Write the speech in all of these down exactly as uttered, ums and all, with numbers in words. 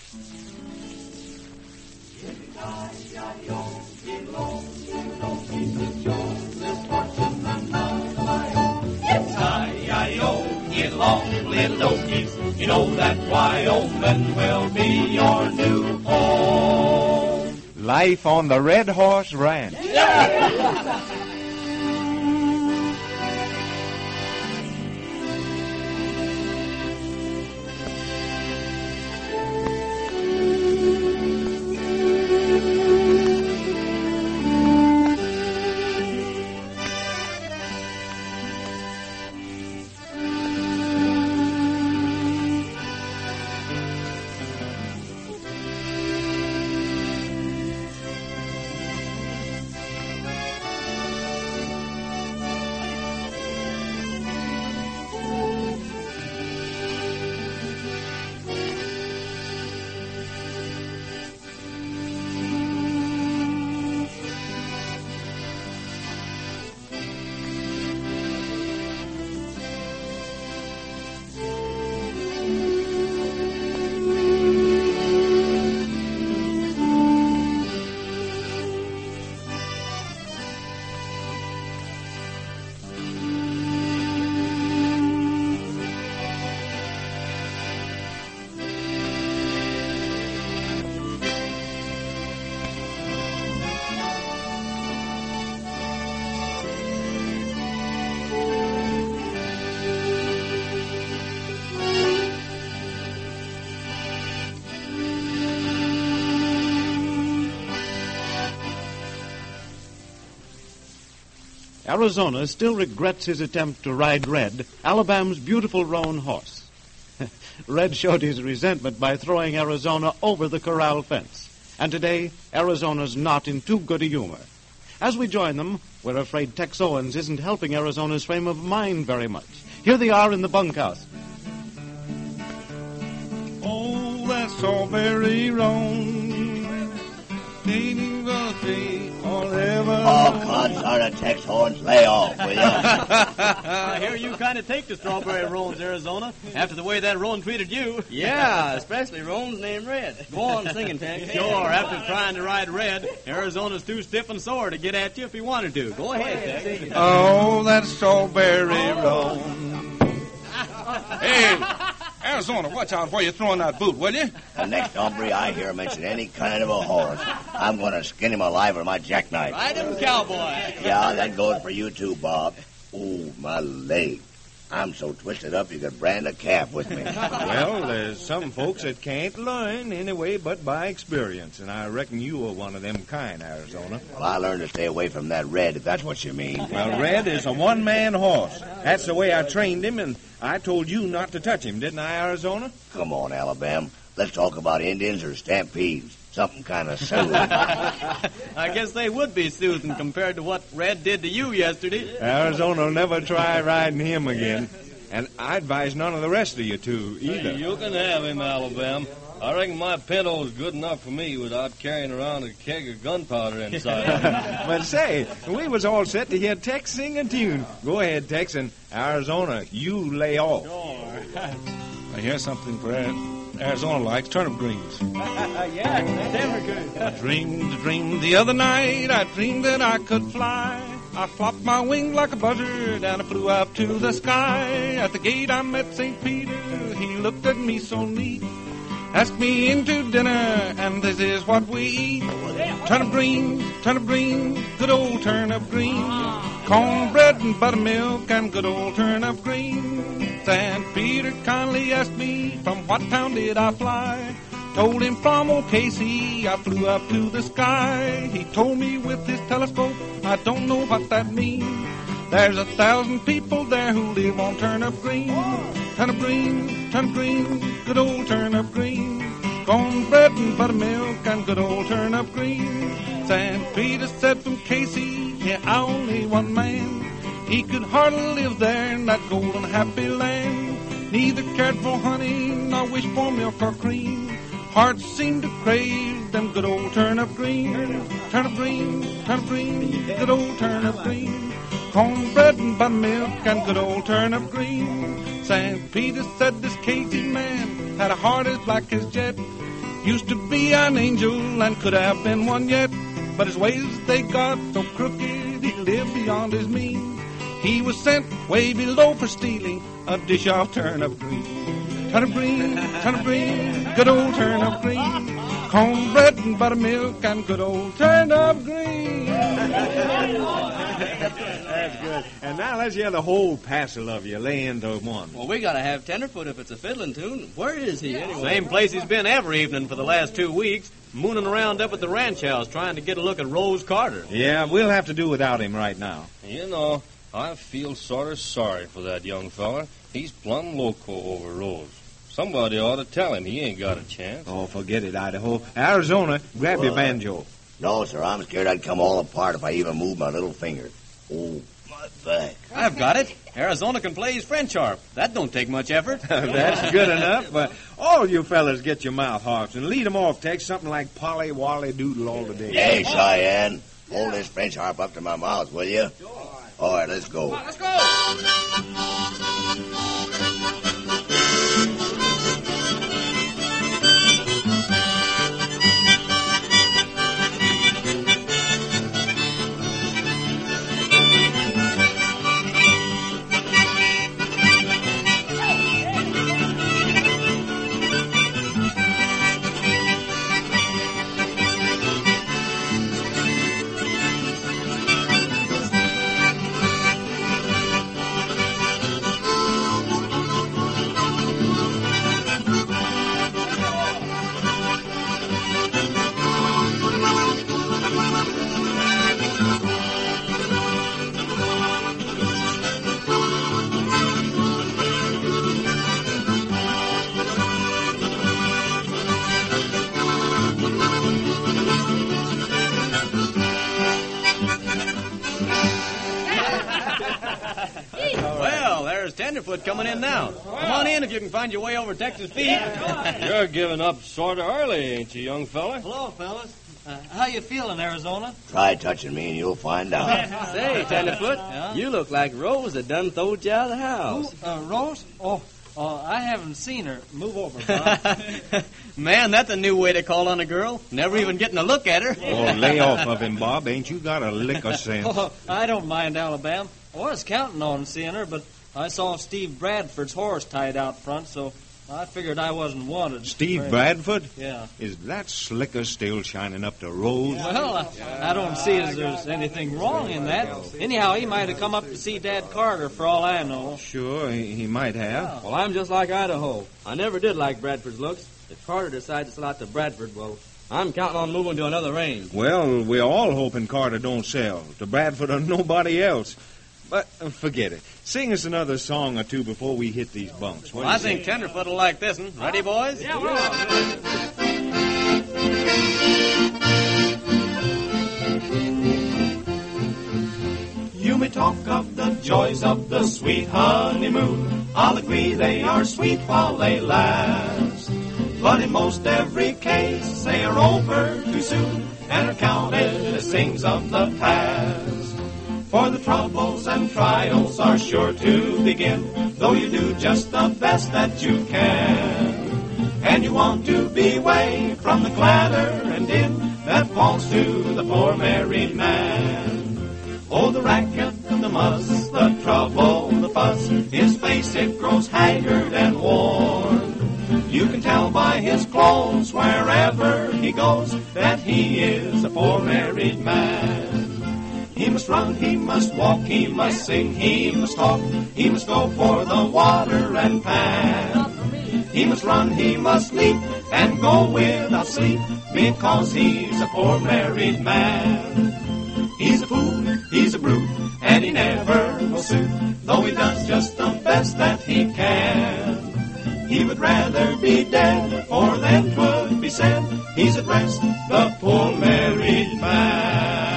Long little Okies, you know that Wyoming will be your new home. Life on the Red Horse Ranch. Arizona still regrets his attempt to ride Red, Alabama's beautiful roan horse. Red showed his resentment by throwing Arizona over the corral fence. And today, Arizona's not in too good a humor. As we join them, we're afraid Tex Owens isn't helping Arizona's frame of mind very much. Here they are in the bunkhouse. Oh, that strawberry roan. Oh, consort of Tex Owens, lay off, will you? I hear you kind of take to strawberry roans, Arizona, after the way that roan treated you. Yeah, especially roans named Red. Go on singing, Tex. Sure, after trying to ride Red, Arizona's too stiff and sore to get at you if he wanted to. Go ahead, Tex. Oh, that strawberry roan. Hey, Arizona, watch out before you're throwing that boot, will you? The next hombre I hear mention any kind of a horse, I'm going to skin him alive with my jackknife. Ride him, cowboy. Yeah, that goes for you too, Bob. Ooh, my leg. I'm so twisted up you could brand a calf with me. Well, there's some folks that can't learn anyway but by experience, and I reckon you are one of them kind, Arizona. Well, I learned to stay away from that Red, if that's what you mean. Well, Red is a one-man horse. That's the way I trained him, and I told you not to touch him, didn't I, Arizona? Come on, Alabama. Let's talk about Indians or stampedes. Something kind of soothing. I guess they would be soothing compared to what Red did to you yesterday. Arizona will never try riding him again. And I advise none of the rest of you to, either. You can have him, Alabama. I reckon my pinto's good enough for me without carrying around a keg of gunpowder inside. But say, we was all set to hear Tex sing a tune. Go ahead, Tex, and Arizona, you lay off. Sure. I hear something for Arizona likes turnip greens. Yeah, never good. I dreamed a dream the other night. I dreamed that I could fly. I flopped my wings like a buzzard and I flew up to the sky. At the gate I met Saint Peter. He looked at me so neat. Asked me into dinner, and this is what we eat. Turnip greens, turnip greens, good old turnip greens. Cornbread and buttermilk and good old turnip greens. Saint Peter kindly asked me from what town did I fly. Told him from old Casey, I flew up to the sky. He told me with his telescope, I don't know what that means. There's a thousand people there who live on turnip greens. Turnip greens, turnip greens, good old turnip greens. Cornbread and buttermilk and good old turnip greens. Saint Peter said from Casey, yeah, I only one man. He could hardly live there in that golden happy land. Neither cared for honey, nor wished for milk or cream. Hearts seemed to crave them good old turnip greens. Turnip greens, turnip greens, good old turnip greens. Cornbread and buttermilk and good old turnip greens. Saint Peter said this Casey man had a heart as black as jet. Used to be an angel and could have been one yet, but his ways, they got so crooked, he lived beyond his means. He was sent way below for stealing a dish of turnip green. Turnip green, turnip green, good old turnip green. Cornbread and buttermilk and good old turnip green. That's good. And now let's hear the whole passel of you lay into one. Well, we gotta have Tenderfoot if it's a fiddling tune. Where is he anyway? Same place he's been every evening for the last two weeks, mooning around up at the ranch house trying to get a look at Rose Carter. Yeah, we'll have to do without him right now. You know, I feel sort of sorry for that young fella. He's plumb loco over Rose. Somebody ought to tell him he ain't got a chance. Oh, forget it, Idaho. Arizona, grab your banjo. No, sir, I'm scared I'd come all apart if I even moved my little finger. Oh, my back. I've got it. Arizona can play his French harp. That don't take much effort. That's good enough. But all you fellas get your mouth harps and lead 'em off. Take something like Polly Wally Doodle all the day. Hey, Cheyenne, hold this French harp up to my mouth, will you? All right, let's go. Let's go. Well, there's Tenderfoot coming in now. Come on in if you can find your way over Texas feet. You're giving up sort of early, ain't you, young fella? Hello, fellas. Uh, how you feeling, Arizona? Try touching me and you'll find out. Say, Tenderfoot, Yeah? you look like Rose that done throwed you out of the house. Who, uh, Rose? Oh, uh, I haven't seen her. Move over, Bob. Man, that's a new way to call on a girl. Never even getting a look at her. Oh, lay off of him, Bob. Ain't you got a lick of sense? Oh, I don't mind Alabama. I was counting on seeing her, but I saw Steve Bradford's horse tied out front, so I figured I wasn't wanted. Steve Right. Bradford? Yeah. Is that slicker still shining up to Rose? Well, I, I don't see as there's anything wrong in that. Anyhow, he might have come up to see Dad Carter for all I know. Sure, he, he might have. Well, I'm just like Idaho. I never did like Bradford's looks. If Carter decides to sell out to Bradford, well, I'm counting on moving to another range. Well, we're all hoping Carter don't sell to Bradford or nobody else. But uh, forget it. Sing us another song or two before we hit these bunks. What do I you think say? Tenderfoot will like this one. Ready, boys? Yeah, we're on. You may talk of the joys of the sweet honeymoon. I'll agree they are sweet while they last. But in most every case, they are over too soon and are counted as things of the past. For the troubles and trials are sure to begin, though you do just the best that you can. And you want to be away from the clatter and din that falls to the poor married man. Oh, the racket, the muss, the trouble, the fuss, his face it grows haggard and worn. You can tell by his clothes wherever he goes that he is a poor married man. He must run, he must walk, he must sing, he must talk, he must go for the water and pan. He must run, he must leap, and go without sleep, because he's a poor married man. He's a fool, he's a brute, and he never will suit, though he does just the best that he can. He would rather be dead, for then 'twould be said, he's at rest, the poor married man.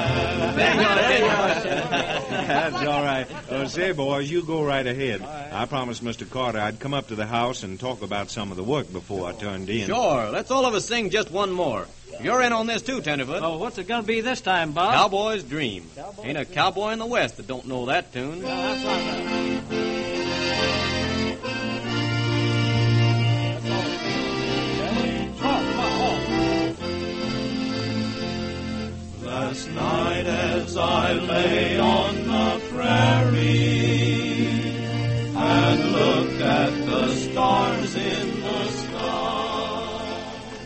That's all right. Uh, say, boys, you go right ahead. I promised Mister Carter I'd come up to the house and talk about some of the work before I turned in. Sure. Let's all of us sing just one more. You're in on this too, Tenderfoot. Oh, what's it going to be this time, Bob? Cowboy's Dream. Ain't a cowboy in the West that don't know that tune. Oh, come on. I lay on the prairie and looked at the stars in the sky.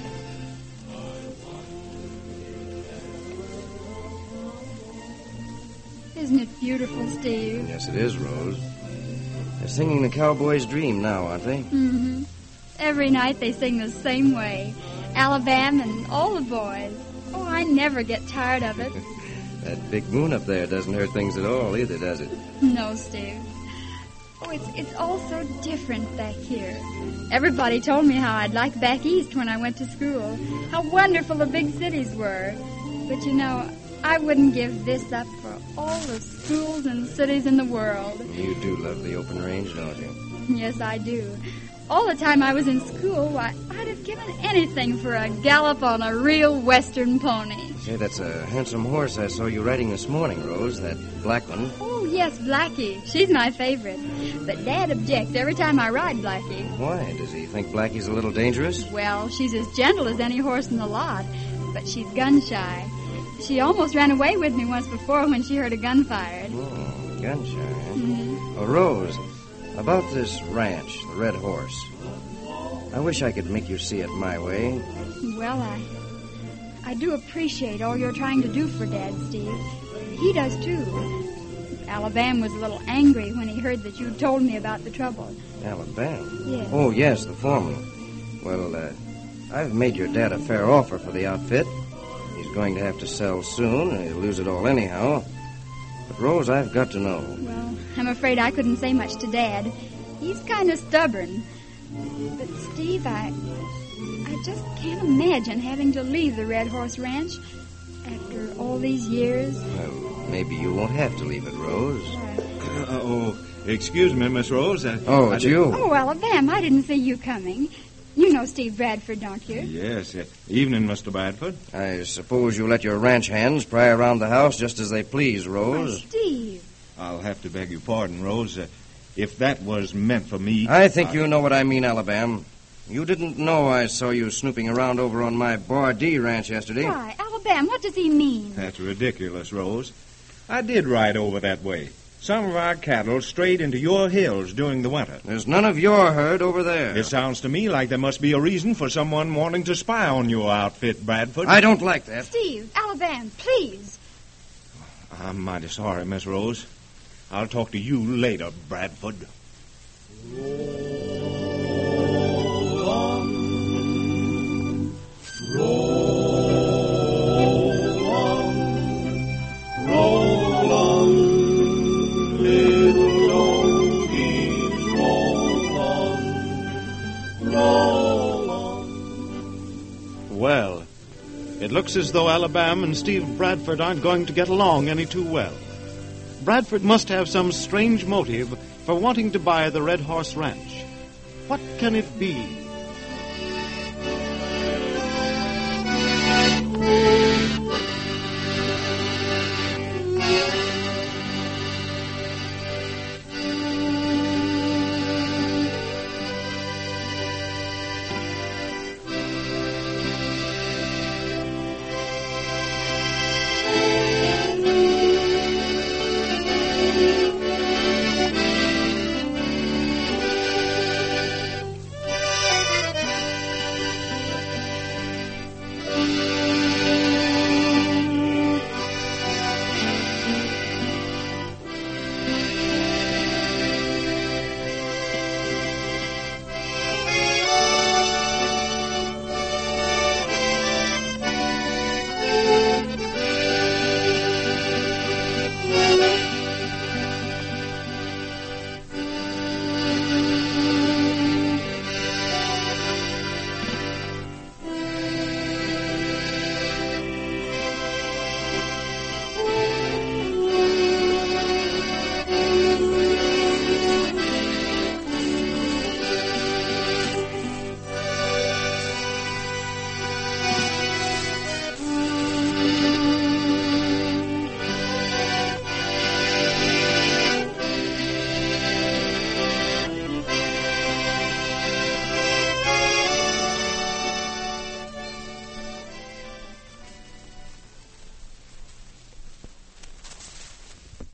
Isn't it beautiful, Steve? Yes, it is, Rose. They're singing the cowboy's dream now, aren't they? Mm-hmm. Every night they sing the same way. Alabama and all the boys. Oh, I never get tired of it. That big moon up there doesn't hurt things at all either, does it? No, Steve. Oh, it's it's all so different back here. Everybody told me how I'd like back east when I went to school. How wonderful the big cities were. But you know, I wouldn't give this up for all the schools and cities in the world. You do love the open range, don't you? Yes, I do. All the time I was in school, why, I'd have given anything for a gallop on a real western pony. Say, that's a handsome horse I saw you riding this morning, Rose, that black one. Oh, yes, Blackie. She's my favorite. But Dad objects every time I ride Blackie. Why? Does he think Blackie's a little dangerous? Well, she's as gentle as any horse in the lot, but she's gun-shy. She almost ran away with me once before when she heard a gun fired. Oh, gun-shy, huh? Mm-hmm. Oh, Rose, about this ranch, the Red Horse. I wish I could make you see it my way. Well, I... I do appreciate all you're trying to do for Dad, Steve. He does, too. Alabama was a little angry when he heard that you told me about the trouble. Alabama? Yes. Oh, yes, the foreman. Well, uh, I've made your dad a fair offer for the outfit. He's going to have to sell soon, and he'll lose it all anyhow. But, Rose, I've got to know. Well, I'm afraid I couldn't say much to Dad. He's kind of stubborn. But, Steve, I... I just can't imagine having to leave the Red Horse Ranch after all these years. Well, maybe you won't have to leave it, Rose. Uh, oh, excuse me, Miss Rose. I, oh, I it's did... you. Oh, Alabama, I didn't see you coming. You know Steve Bradford, don't you? Yes. Uh, evening, Mister Bradford. I suppose you let your ranch hands pry around the house just as they please, Rose. Why, Steve. I'll have to beg your pardon, Rose. Uh, if that was meant for me... I think I... you know what I mean, Alabama. You didn't know I saw you snooping around over on my Bardee ranch yesterday. Why, Alabama, what does he mean? That's ridiculous, Rose. I did ride over that way. Some of our cattle strayed into your hills during the winter. There's none of your herd over there. It sounds to me like there must be a reason for someone wanting to spy on your outfit, Bradford. I don't like that. Steve, Alabama, please. I'm mighty sorry, Miss Rose. I'll talk to you later, Bradford. Well, it looks as though Alabama and Steve Bradford aren't going to get along any too well. Bradford must have some strange motive for wanting to buy the Red Horse Ranch. What can it be?